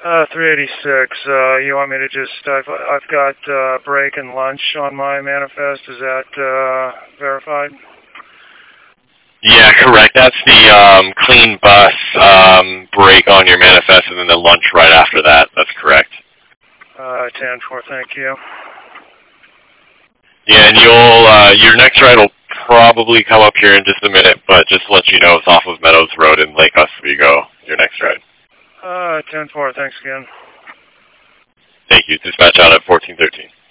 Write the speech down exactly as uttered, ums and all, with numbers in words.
Uh, three eighty-six. Uh, you want me to just, I've, I've got uh, break and lunch on my manifest. Is that uh, verified? Yeah, correct. That's the um, clean bus um, break on your manifest and then the lunch right after that. That's correct. Uh, ten four, thank you. Yeah, and you'll, uh, your next ride will probably come up here in just a minute, but just to let you know, it's off of Meadows Road in Lake Oswego, your next ride. Uh, ten four, thanks again. Thank you. Dispatch out at fourteen thirteen.